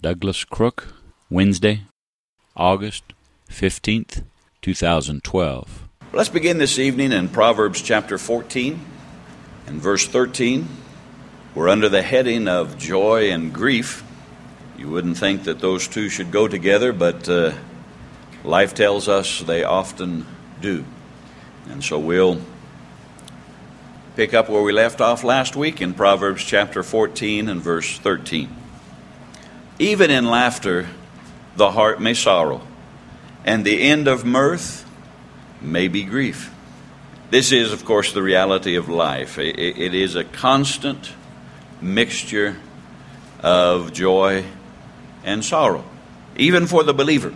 Douglas Crook, Wednesday, August 15th, 2012. Let's begin this evening in Proverbs chapter 14 and verse 13. We're under the heading of joy and grief. You wouldn't think that those two should go together, but life tells us they often do. And so we'll pick up where we left off last week in Proverbs chapter 14 and verse 13. Even in laughter, the heart may sorrow, and the end of mirth may be grief. This is, of course, the reality of life. It is a constant mixture of joy and sorrow, even for the believer.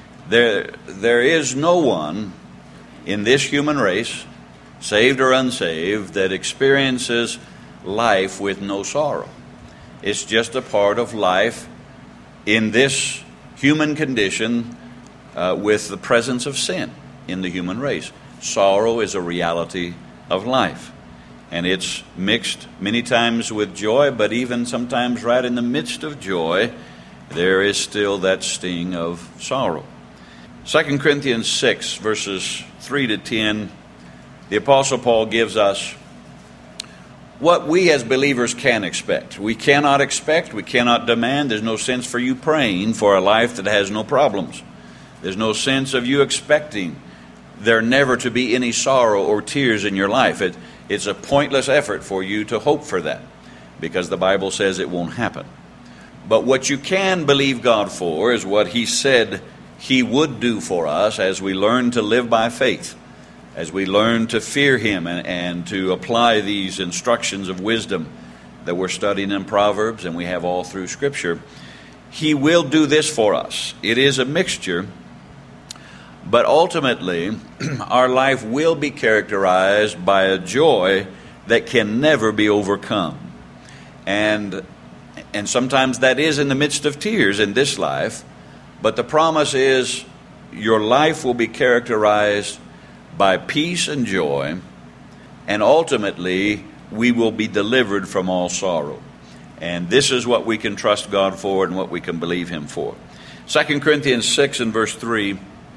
There is no one in this human race, saved or unsaved, that experiences life with no sorrow. It's just a part of life in this human condition with the presence of sin in the human race. Sorrow is a reality of life. And it's mixed many times with joy, but even sometimes right in the midst of joy, there is still that sting of sorrow. 2 Corinthians 6, verses 3 to 10, the Apostle Paul gives us what we as believers can expect. We cannot expect, we cannot demand. There's no sense for you praying for a life that has no problems. There's no sense of you expecting there never to be any sorrow or tears in your life. It's a pointless effort for you to hope for that, because the Bible says it won't happen. But what you can believe God for is what He said He would do for us as we learn to live by faith, as we learn to fear Him and to apply these instructions of wisdom that we're studying in Proverbs and we have all through Scripture. He will do this for us. It is a mixture, but ultimately our life will be characterized by a joy that can never be overcome. And sometimes that is in the midst of tears in this life, but the promise is your life will be characterized by peace and joy, and ultimately we will be delivered from all sorrow. And this is what we can trust God for and what we can believe Him for. 2 Corinthians 6 and verse 3,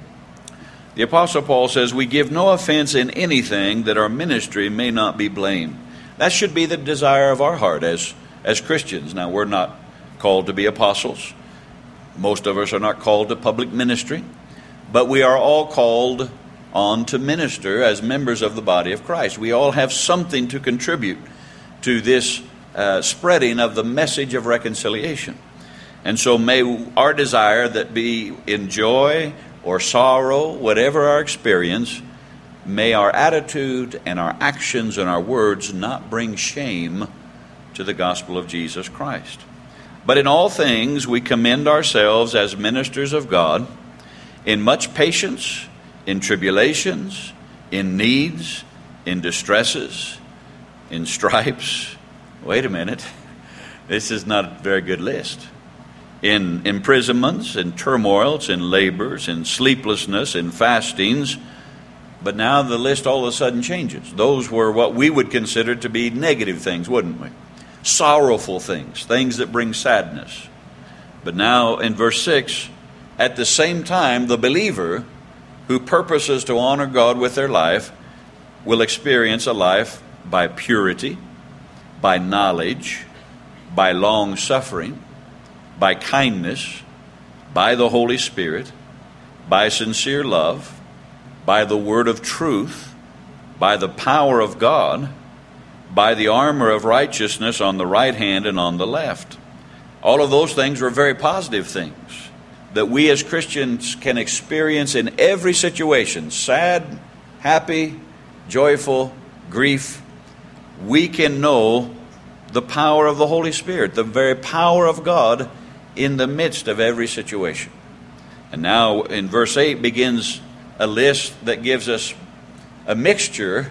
the Apostle Paul says, "We give no offense in anything, that our ministry may not be blamed." That should be the desire of our heart as Christians. Now, we're not called to be apostles. Most of us are not called to public ministry, but we are all called on to minister as members of the body of Christ. We all have something to contribute to this spreading of the message of reconciliation. And so may our desire that be in joy or sorrow, whatever our experience, may our attitude and our actions and our words not bring shame to the gospel of Jesus Christ. But in all things we commend ourselves as ministers of God, in much patience, in tribulations, in needs, in distresses, in stripes. Wait a minute. This is not a very good list. In imprisonments, in turmoils, in labors, in sleeplessness, in fastings. But now the list all of a sudden changes. Those were what we would consider to be negative things, wouldn't we? Sorrowful things, things that bring sadness. But now in verse 6, at the same time, the believer who purposes to honor God with their life will experience a life by purity, by knowledge, by long suffering, by kindness, by the Holy Spirit, by sincere love, by the word of truth, by the power of God, by the armor of righteousness on the right hand and on the left. All of those things were very positive things that we as Christians can experience in every situation. Sad, happy, joyful, grief. We can know the power of the Holy Spirit, the very power of God in the midst of every situation. And now in verse 8 begins a list that gives us a mixture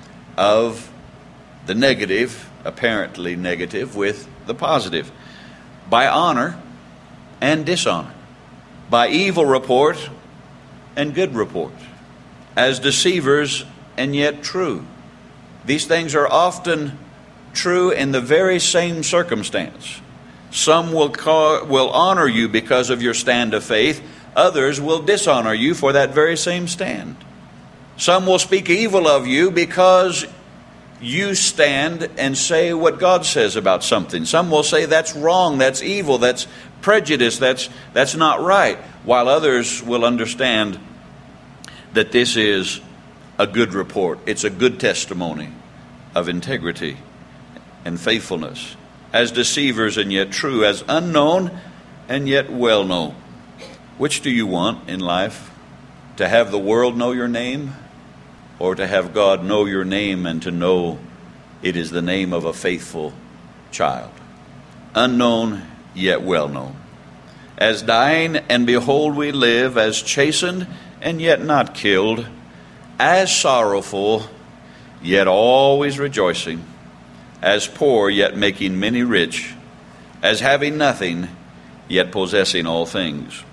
of the negative, apparently negative, with the positive. By honor and dishonor. By evil report and good report. As deceivers and yet true. These things are often true in the very same circumstance. Some will honor you because of your stand of faith. Others will dishonor you for that very same stand. Some will speak evil of you because you stand and say what God says about something. Some will say that's wrong, that's evil, that's prejudice, that's not right. While others will understand that this is a good report. It's a good testimony of integrity and faithfulness. As deceivers and yet true, as unknown and yet well known. Which do you want in life? To have the world know your name, or to have God know your name and to know it is the name of a faithful child? Unknown yet well known. As dying and behold we live, as chastened and yet not killed, as sorrowful yet always rejoicing, as poor yet making many rich, as having nothing yet possessing all things.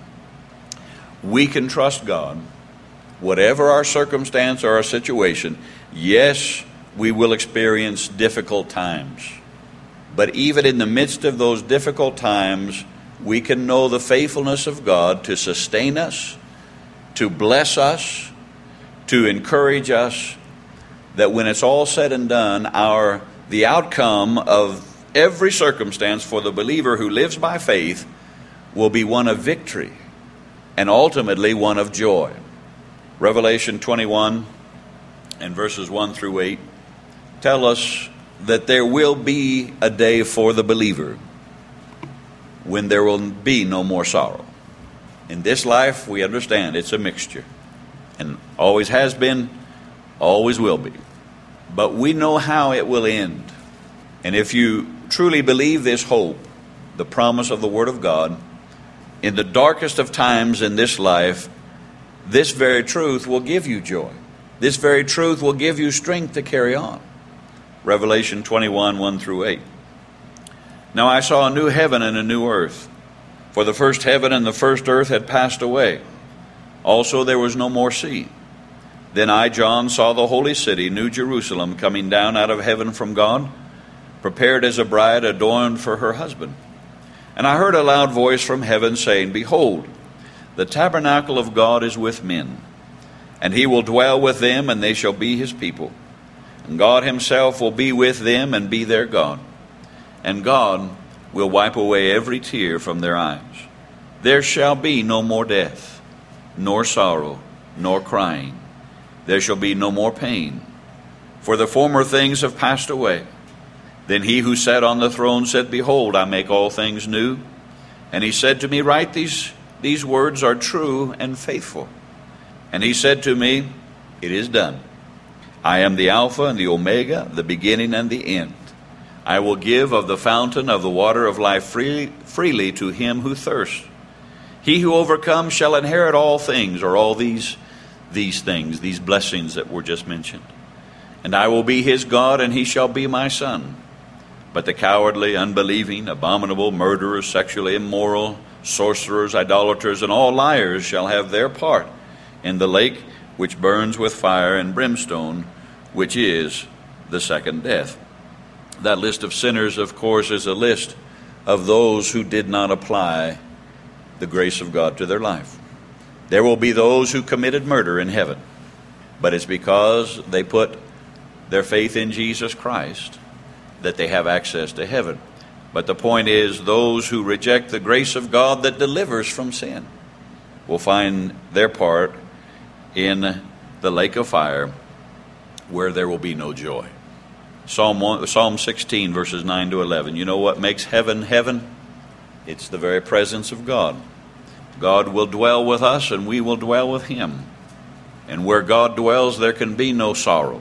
We can trust God, whatever our circumstance or our situation. Yes, we will experience difficult times. But even in the midst of those difficult times, we can know the faithfulness of God to sustain us, to bless us, to encourage us, that when it's all said and done, the outcome of every circumstance for the believer who lives by faith will be one of victory and ultimately one of joy. Revelation 21 and verses 1 through 8 tell us that there will be a day for the believer when there will be no more sorrow. In this life, we understand it's a mixture, and always has been, always will be. But we know how it will end. And if you truly believe this hope, the promise of the Word of God, in the darkest of times in this life, this very truth will give you joy. This very truth will give you strength to carry on. Revelation 21, 1 through 8. Now I saw a new heaven and a new earth, for the first heaven and the first earth had passed away. Also there was no more sea. Then I, John, saw the holy city, New Jerusalem, coming down out of heaven from God, prepared as a bride adorned for her husband. And I heard a loud voice from heaven saying, Behold, the tabernacle of God is with men, and he will dwell with them, and they shall be his people. And God himself will be with them and be their God. And God will wipe away every tear from their eyes. There shall be no more death, nor sorrow, nor crying. There shall be no more pain, for the former things have passed away. Then he who sat on the throne said, Behold, I make all things new. And he said to me, Write, these words are true and faithful. And he said to me, It is done. I am the Alpha and the Omega, the beginning and the end. I will give of the fountain of the water of life freely to him who thirsts. He who overcomes shall inherit all things, or all these things, these blessings that were just mentioned. And I will be his God, and he shall be my son. But the cowardly, unbelieving, abominable, murderers, sexually immoral, sorcerers, idolaters, and all liars shall have their part in the lake which burns with fire and brimstone, which is the second death. That list of sinners, of course, is a list of those who did not apply the grace of God to their life. There will be those who committed murder in heaven, but it's because they put their faith in Jesus Christ that they have access to heaven. But the point is, those who reject the grace of God that delivers from sin will find their part in the lake of fire, where there will be no joy. Psalm 16, verses 9 to 11. You know what makes heaven heaven? It's the very presence of God. God will dwell with us, and we will dwell with him. And where God dwells, there can be no sorrow.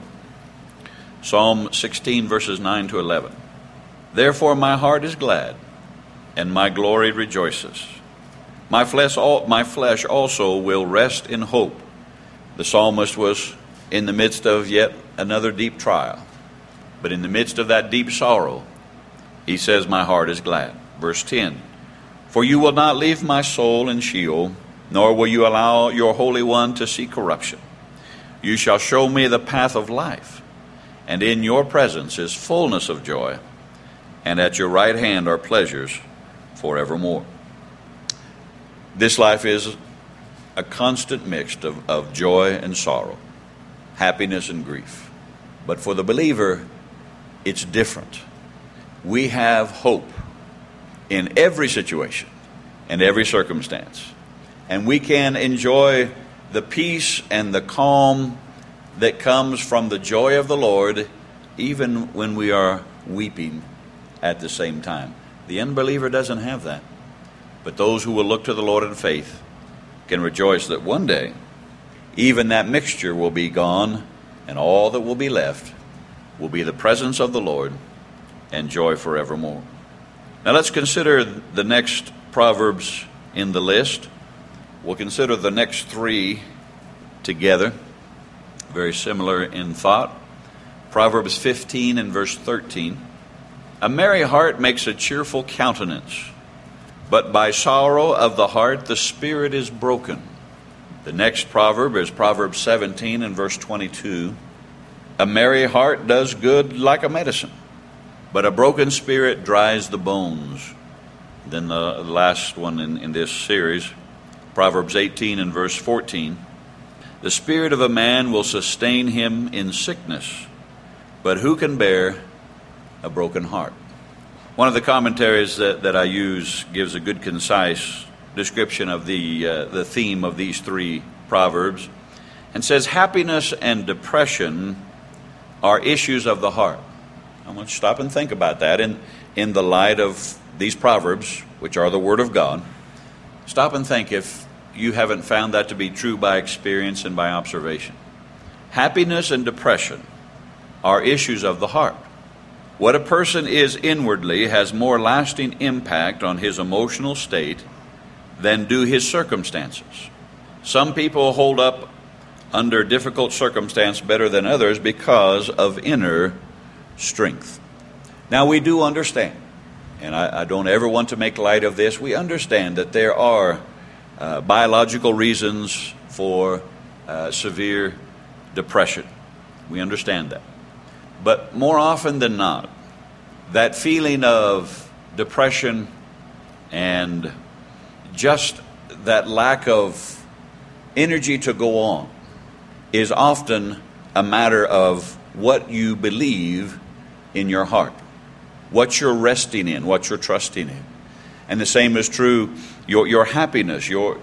Psalm 16, verses 9 to 11. Therefore my heart is glad, and my glory rejoices. My flesh also will rest in hope. The psalmist was in the midst of yet another deep trial. But in the midst of that deep sorrow, he says, my heart is glad. Verse 10, For you will not leave my soul in Sheol, nor will you allow your Holy One to see corruption. You shall show me the path of life, and in your presence is fullness of joy, and at your right hand are pleasures forevermore. This life is a constant mix of joy and sorrow, happiness and grief. But for the believer, it's different. We have hope in every situation and every circumstance. And we can enjoy the peace and the calm that comes from the joy of the Lord, even when we are weeping at the same time. The unbeliever doesn't have that. But those who will look to the Lord in faith can rejoice that one day, even that mixture will be gone, and all that will be left will be the presence of the Lord and joy forevermore. Now let's consider the next Proverbs in the list. We'll consider the next three together, very similar in thought. Proverbs 15 and verse 13. A merry heart makes a cheerful countenance, but by sorrow of the heart the spirit is broken. The next proverb is Proverbs 17 and verse 22. A merry heart does good like a medicine, but a broken spirit dries the bones. Then the last one in this series, Proverbs 18 and verse 14. The spirit of a man will sustain him in sickness, but who can bear a broken heart? One of the commentaries that I use gives a good, concise description of the theme of these three proverbs, and says happiness and depression are issues of the heart. I want you to stop and think about that in the light of these proverbs, which are the Word of God. Stop and think if you haven't found that to be true by experience and by observation. Happiness and depression are issues of the heart. What a person is inwardly has more lasting impact on his emotional state than do his circumstances. Some people hold up under difficult circumstance better than others because of inner strength. Now we do understand, and I don't ever want to make light of this, we understand that there are biological reasons for severe depression. We understand that. But more often than not, that feeling of depression and just that lack of energy to go on is often a matter of what you believe in your heart, what you're resting in, what you're trusting in. And the same is true, your happiness, your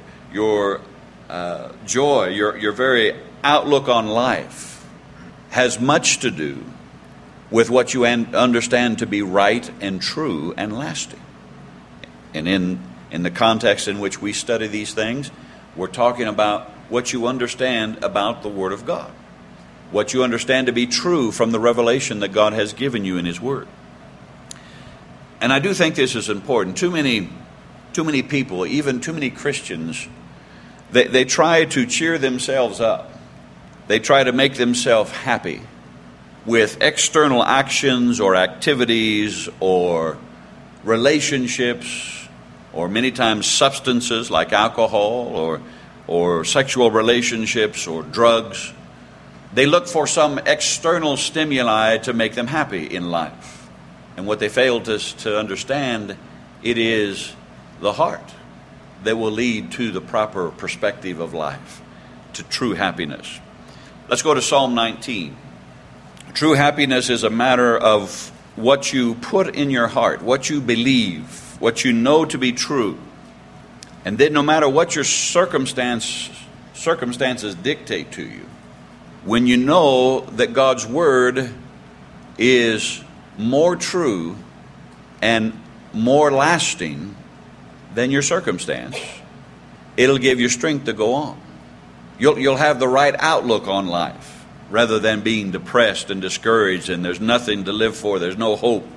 joy, your very outlook on life has much to do with what you understand to be right and true and lasting. And in the context in which we study these things, we're talking about what you understand about the Word of God, what you understand to be true from the revelation that God has given you in His Word. And I do think this is important. Too many people, even too many Christians, they try to cheer themselves up. They try to make themselves happy with external actions or activities or relationships, or many times substances like alcohol or sexual relationships or drugs. They look for some external stimuli to make them happy in life. And what they fail to understand, it is the heart that will lead to the proper perspective of life, to true happiness. Let's go to Psalm 19. True happiness is a matter of what you put in your heart, what you believe, what you know to be true. And then no matter what your circumstances dictate to you, when you know that God's Word is more true and more lasting than your circumstance, it'll give you strength to go on. You'll have the right outlook on life rather than being depressed and discouraged and there's nothing to live for, there's no hope.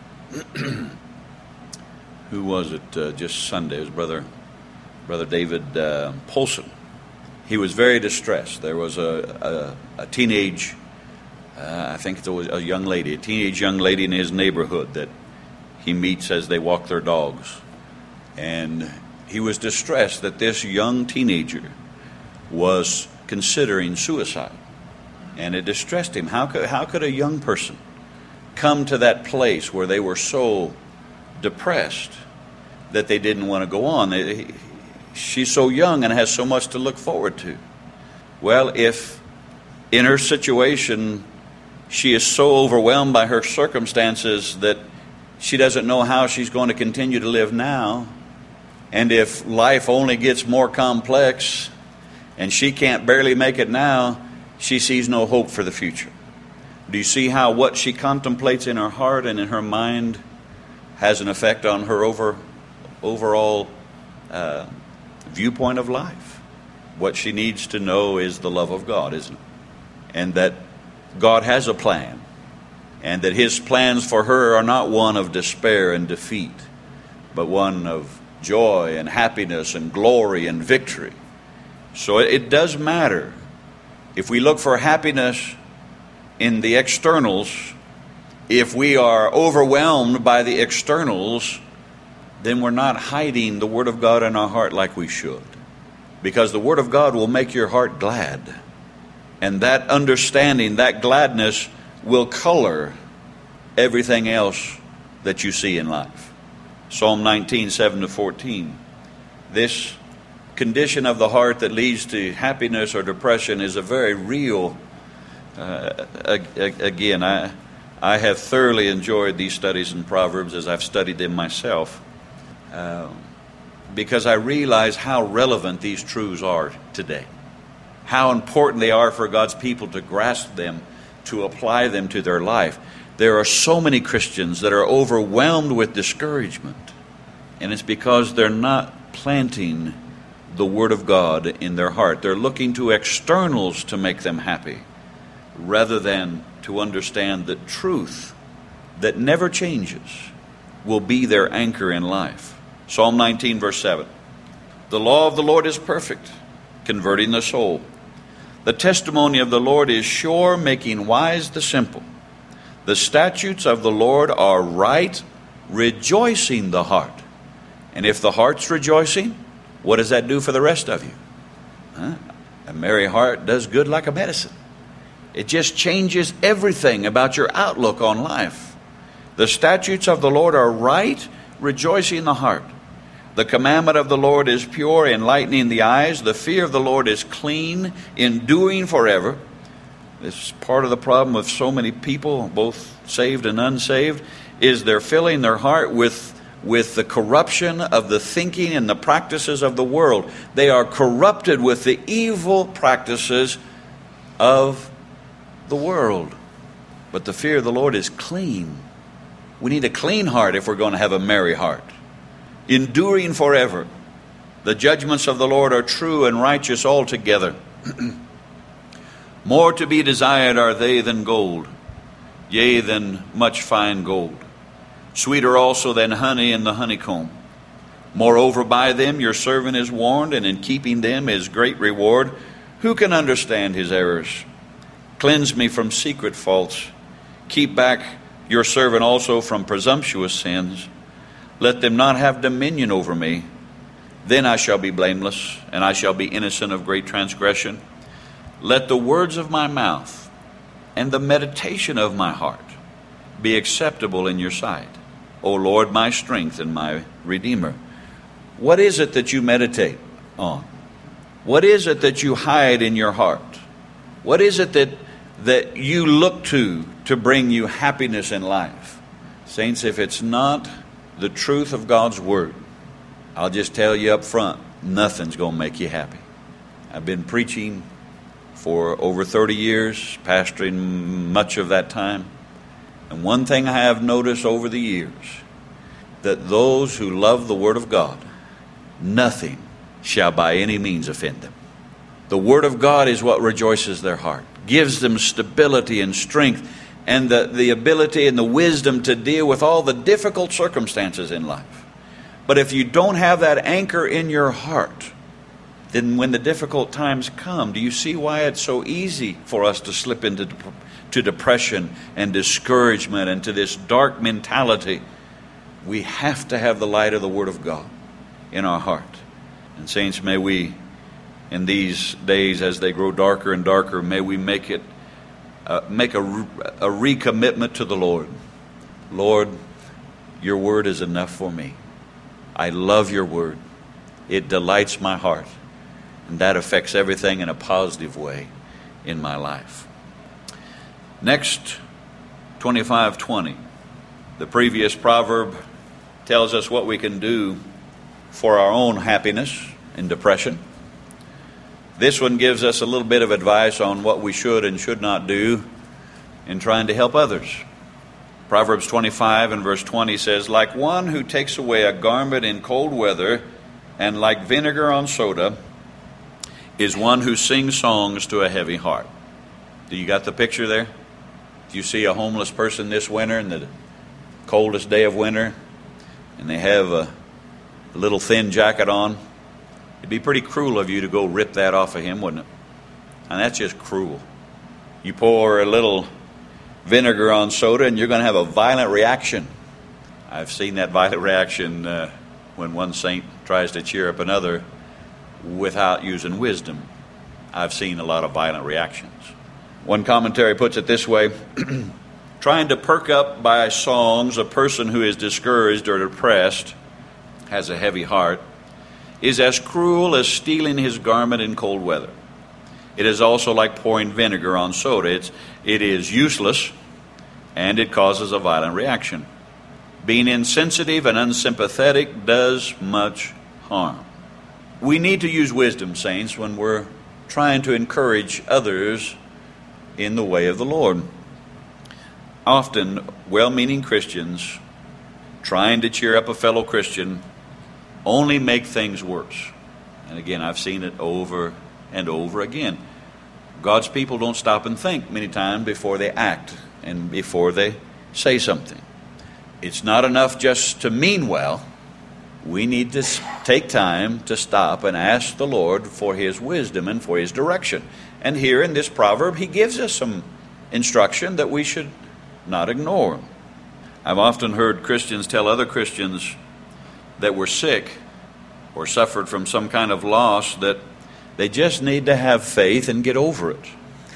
Who was it just Sunday? It was Brother David Polson. He was very distressed. There was a teenage, I think it was a teenage young lady in his neighborhood that he meets as they walk their dogs. And he was distressed that this young teenager was considering suicide. And it distressed him. How could a young person come to that place where they were so depressed that they didn't want to go on. She's so young and has so much to look forward to. Well, if in her situation she is so overwhelmed by her circumstances that she doesn't know how she's going to continue to live now, and if life only gets more complex and she can't barely make it now, she sees no hope for the future. Do you see how what she contemplates in her heart and in her mind has an effect on her overall viewpoint of life? What she needs to know is the love of God, isn't it? And that God has a plan, and that His plans for her are not one of despair and defeat, but one of joy and happiness and glory and victory. So it does matter. If we look for happiness in the externals, if we are overwhelmed by the externals, then we're not hiding the Word of God in our heart like we should. Because the Word of God will make your heart glad. And that understanding, that gladness, will color everything else that you see in life. Psalm 19, 7-14. This condition of the heart that leads to happiness or depression is a very real, again, I have thoroughly enjoyed these studies in Proverbs as I've studied them myself, because I realize how relevant these truths are today, how important they are for God's people to grasp them, to apply them to their life. There are so many Christians that are overwhelmed with discouragement, and it's because they're not planting the Word of God in their heart. They're looking to externals to make them happy, rather than to understand that truth that never changes will be their anchor in life. Psalm 19, verse 7. The law of the Lord is perfect, converting the soul. The testimony of the Lord is sure, making wise the simple. The statutes of the Lord are right, rejoicing the heart. And if the heart's rejoicing, what does that do for the rest of you? A merry heart does good like a medicine. It just changes everything about your outlook on life. The statutes of the Lord are right, rejoicing the heart. The commandment of the Lord is pure, enlightening the eyes. The fear of the Lord is clean, enduring forever. This is part of the problem with so many people, both saved and unsaved, is they're filling their heart with the corruption of the thinking and the practices of the world. They are corrupted with the evil practices of the world. But the fear of the Lord is clean. We need a clean heart if we're going to have a merry heart. Enduring forever. The judgments of the Lord are true and righteous altogether. More to be desired are they than gold, yea, than much fine gold. Sweeter also than honey in the honeycomb. Moreover, by them your servant is warned, and in keeping them is great reward. Who can understand his errors? Cleanse me from secret faults. Keep back your servant also from presumptuous sins. Let them not have dominion over me. Then I shall be blameless, and I shall be innocent of great transgression. Let the words of my mouth and the meditation of my heart be acceptable in your sight, O Lord, my strength and my Redeemer. What is it that you meditate on? What is it that you hide in your heart? What is it that you look to bring you happiness in life? Saints, if it's not the truth of God's Word, I'll just tell you up front, nothing's going to make you happy. I've been preaching for over 30 years, pastoring much of that time. And one thing I have noticed over the years, that those who love the Word of God, nothing shall by any means offend them. The Word of God is what rejoices their heart, gives them stability and strength, and the ability and the wisdom to deal with all the difficult circumstances in life. But if you don't have that anchor in your heart, then when the difficult times come, do you see why it's so easy for us to slip into depression and discouragement and to this dark mentality? We have to have the light of the Word of God in our heart. And saints, may we, in these days as they grow darker and darker, may we make a recommitment to the Lord. Lord, your Word is enough for me. I love your word. It delights my heart. And that affects everything in a positive way in my life. Next, 25:20. The previous proverb tells us what we can do for our own happiness in depression. This one gives us a little bit of advice on what we should and should not do in trying to help others. Proverbs 25 and verse 20 says, like one who takes away a garment in cold weather, and like vinegar on soda, is one who sings songs to a heavy heart. Do you got the picture there? Do you see a homeless person this winter in the coldest day of winter, and they have a little thin jacket on? It'd be pretty cruel of you to go rip that off of him, wouldn't it? And that's just cruel. You pour a little vinegar on soda and you're going to have a violent reaction. I've seen that violent reaction when one saint tries to cheer up another without using wisdom. I've seen a lot of violent reactions. One commentary puts it this way: trying to perk up by songs a person who is discouraged or depressed, has a heavy heart, is as cruel as stealing his garment in cold weather. It is also like pouring vinegar on soda. It is useless, and it causes a violent reaction. Being insensitive and unsympathetic does much harm. We need to use wisdom, saints, when we're trying to encourage others in the way of the Lord. Often, well-meaning Christians trying to cheer up a fellow Christian only make things worse. And again, I've seen it over and over again. God's people don't stop and think many times before they act and before they say something. It's not enough just to mean well. We need to take time to stop and ask the Lord for His wisdom and for His direction. And here in this proverb, He gives us some instruction that we should not ignore. I've often heard Christians tell other Christians that were sick or suffered from some kind of loss that they just need to have faith and get over it.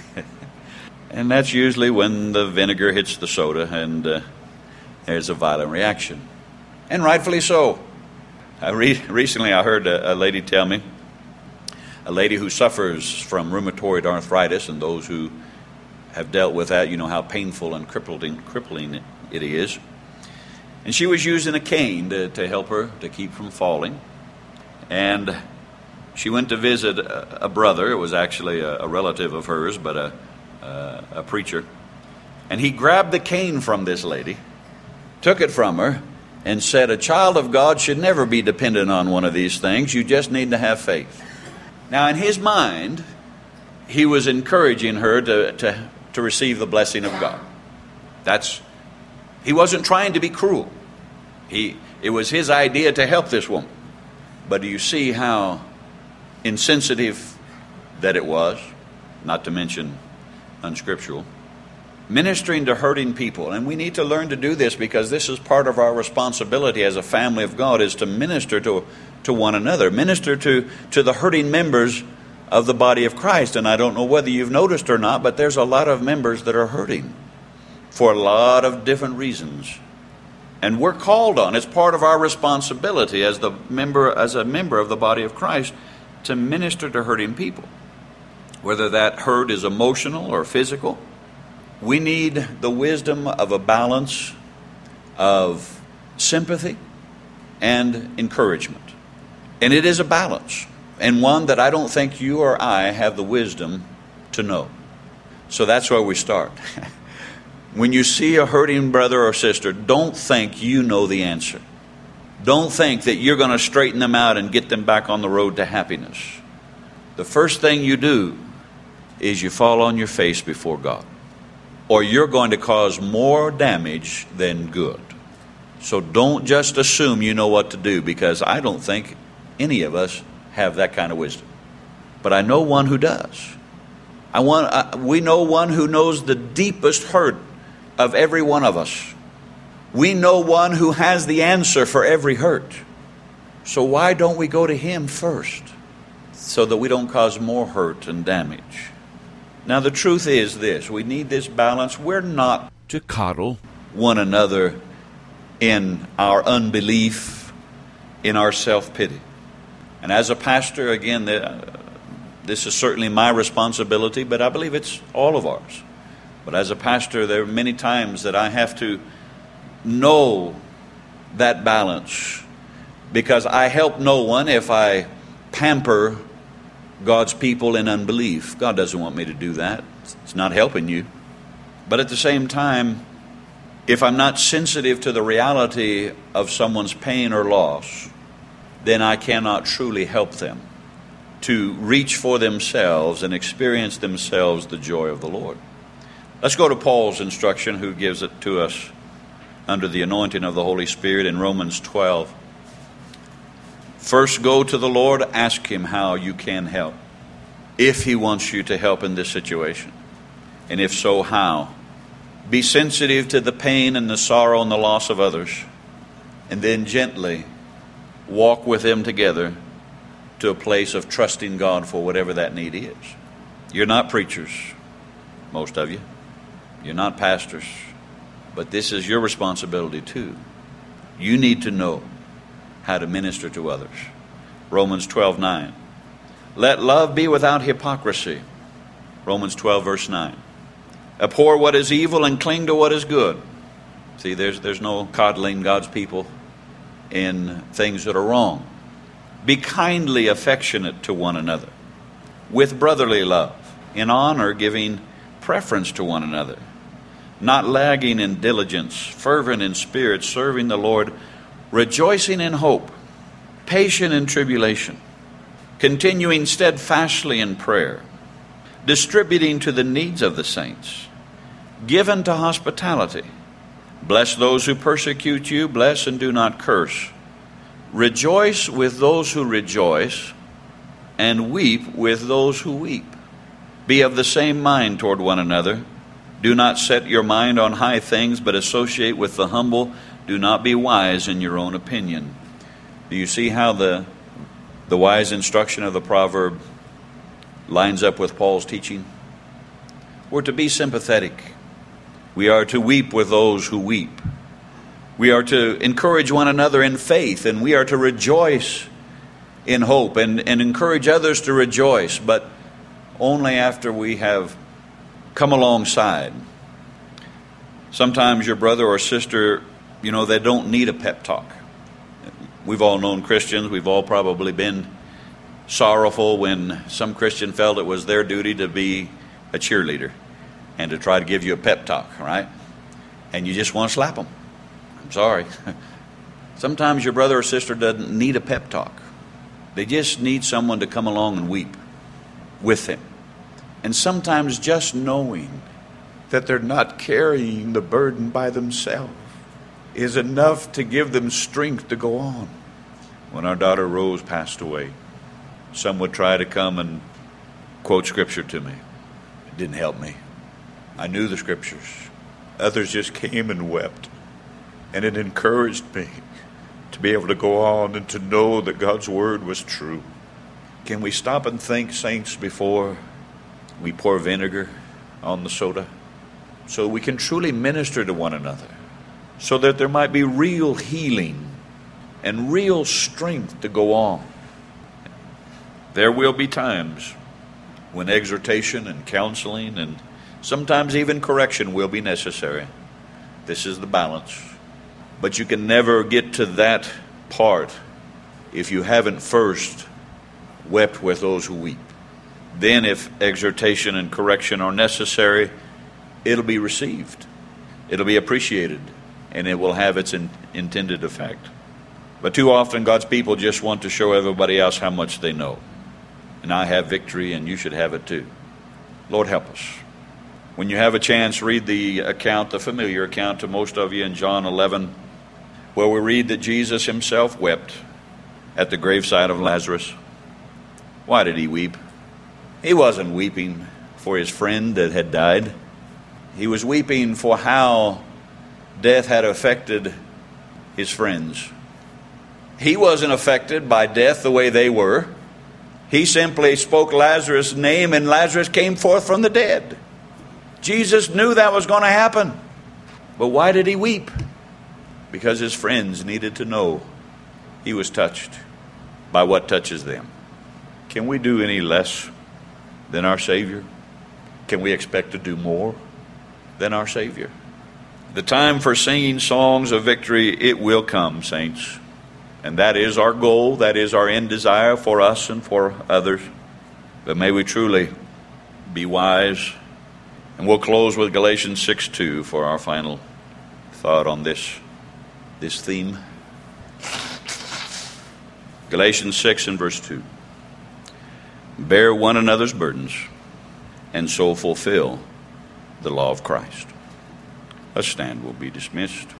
And that's usually when the vinegar hits the soda and there's a violent reaction. And rightfully so. Recently I heard a lady tell me, a lady who suffers from rheumatoid arthritis, and those who have dealt with that, you know how painful and crippling it is. And she was using a cane to help her to keep from falling. And she went to visit a brother. It was actually a relative of hers, but a preacher. And he grabbed the cane from this lady, took it from her, and said, a child of God should never be dependent on one of these things. You just need to have faith. Now, in his mind, he was encouraging her to receive the blessing of God. He wasn't trying to be cruel. It was his idea to help this woman. But do you see how insensitive that it was, not to mention unscriptural? Ministering to hurting people, and we need to learn to do this because this is part of our responsibility as a family of God, is to minister to one another, minister to the hurting members of the body of Christ. And I don't know whether you've noticed or not, but there's a lot of members that are hurting for a lot of different reasons. And we're called on, it's part of our responsibility as a member of the body of Christ, to minister to hurting people. Whether that hurt is emotional or physical, we need the wisdom of a balance of sympathy and encouragement. And it is a balance, and one that I don't think you or I have the wisdom to know. So that's where we start. When you see a hurting brother or sister, don't think you know the answer. Don't think that you're going to straighten them out and get them back on the road to happiness. The first thing you do is you fall on your face before God, or you're going to cause more damage than good. So don't just assume you know what to do, because I don't think any of us have that kind of wisdom. But I know one who does. We know one who knows the deepest hurt of every one of us. We know one who has the answer for every hurt. So why don't we go to Him first, so that we don't cause more hurt and damage? Now the truth is this: we need this balance. We're not to coddle one another in our unbelief in our self-pity. And as a pastor, again, this is certainly my responsibility, but I believe it's all of ours. But as a pastor, there are many times that I have to know that balance, because I help no one if I pamper God's people in unbelief. God doesn't want me to do that. It's not helping you. But at the same time, if I'm not sensitive to the reality of someone's pain or loss, then I cannot truly help them to reach for themselves and experience themselves the joy of the Lord. Let's go to Paul's instruction, who gives it to us under the anointing of the Holy Spirit in Romans 12. First, go to the Lord, ask Him how you can help, if He wants you to help in this situation. And if so, how? Be sensitive to the pain and the sorrow and the loss of others, and then gently walk with them together to a place of trusting God for whatever that need is. You're not preachers, most of you. You're not pastors. But this is your responsibility too. You need to know how to minister to others. Romans 12:9. Let love be without hypocrisy. Romans 12 verse 9. Abhor what is evil and cling to what is good. See, there's no coddling God's people in things that are wrong. Be kindly affectionate to one another, with brotherly love, in honor giving preference to one another, not lagging in diligence, fervent in spirit, serving the Lord, rejoicing in hope, patient in tribulation, continuing steadfastly in prayer, distributing to the needs of the saints, given to hospitality. Bless those who persecute you, bless and do not curse. Rejoice with those who rejoice, and weep with those who weep. Be of the same mind toward one another. Do not set your mind on high things, but associate with the humble. Do not be wise in your own opinion. Do you see how the wise instruction of the proverb lines up with Paul's teaching? We're to be sympathetic. We are to weep with those who weep. We are to encourage one another in faith, and we are to rejoice in hope and encourage others to rejoice, but only after we have come alongside. Sometimes your brother or sister, they don't need a pep talk. We've all known Christians. We've all probably been sorrowful when some Christian felt it was their duty to be a cheerleader and to try to give you a pep talk, right? And you just want to slap them. I'm sorry. Sometimes your brother or sister doesn't need a pep talk. They just need someone to come along and weep with them. And sometimes just knowing that they're not carrying the burden by themselves is enough to give them strength to go on. When our daughter Rose passed away, some would try to come and quote scripture to me. It didn't help me. I knew the scriptures. Others just came and wept. And it encouraged me to be able to go on and to know that God's word was true. Can we stop and think, saints, before we pour vinegar on the soda, so we can truly minister to one another, so that there might be real healing and real strength to go on? There will be times when exhortation and counseling and sometimes even correction will be necessary. This is the balance. But you can never get to that part if you haven't first wept with those who weep. Then if exhortation and correction are necessary, it'll be received. It'll be appreciated, and it will have its intended effect. But too often God's people just want to show everybody else how much they know. And I have victory, and you should have it too. Lord, help us. When you have a chance, read the account, the familiar account to most of you in John 11, where we read that Jesus himself wept at the graveside of Lazarus. Why did he weep? He wasn't weeping for his friend that had died. He was weeping for how death had affected his friends. He wasn't affected by death the way they were. He simply spoke Lazarus' name, and Lazarus came forth from the dead. Jesus knew that was going to happen. But why did he weep? Because his friends needed to know he was touched by what touches them. Can we do any less than our Savior? Can we expect to do more than our Savior? The time for singing songs of victory, it will come, saints. And that is our goal. That is our end desire for us and for others. But may we truly be wise. And we'll close with Galatians 6:2 for our final thought on this theme. Galatians 6 and verse 2. Bear one another's burdens, and so fulfill the law of Christ. Let's stand. We'll be dismissed.